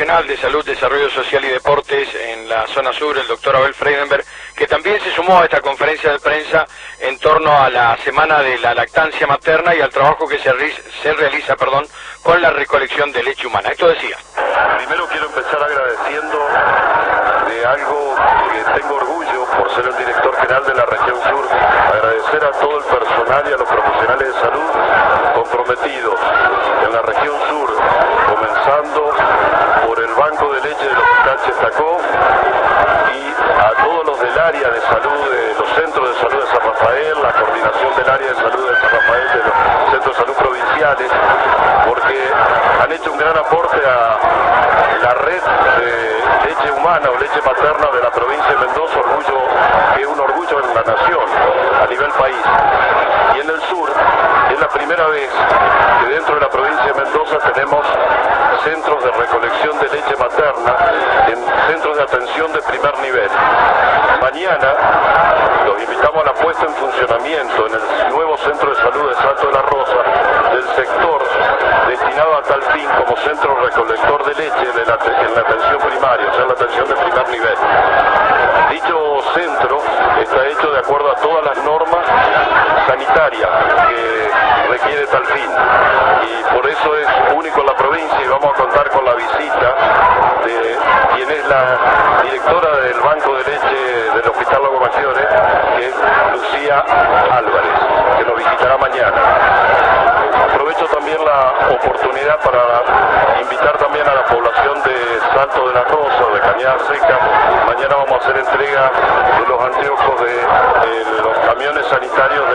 Nacional de Salud, Desarrollo Social y Deportes en la zona sur, el doctor Abel Freidenberg, que también se sumó a esta conferencia de prensa en torno a la semana de la lactancia materna y al trabajo que se realiza con la recolección de leche humana. Esto decía. Primero quiero empezar agradeciendo de algo que tengo orgullo por ser el director general de la región sur, agradecer a todo el personal y a los profesionales de salud comprometidos en la región sur, comenzando por el banco de leche del Hospital Chestacó y a todos los del área de salud, de los centros de salud de San Rafael, la coordinación del área de salud de San Rafael, de los centros de salud provinciales, porque han hecho un gran aporte a la red de leche humana o leche materna de la provincia de Mendoza, que es un orgullo en la nación, a nivel país. Y en el sur es la primera vez que dentro de la provincia de Mendoza tenemos centros de recolección de leche materna, en centros de atención de primer nivel. Mañana los invitamos a la puesta en funcionamiento en el nuevo centro de salud de Salto de la Rosa del sector destinado a tal fin como centro recolector de leche en la atención primaria, o sea, la atención de primer nivel. Dicho centro está hecho de acuerdo a todas las normas sanitarias que requiere tal fin, y por eso es único en la provincia, y vamos a contar con la visita de quien es la directora del Banco de Leche del Hospital Lago Mayores, que es Lucía Álvarez, que nos visitará mañana. Aprovecho también la oportunidad para invitar también a la población de Salto de la Rosa, de Cañada Seca. Mañana vamos a hacer entrega de los anteojos de los camiones sanitarios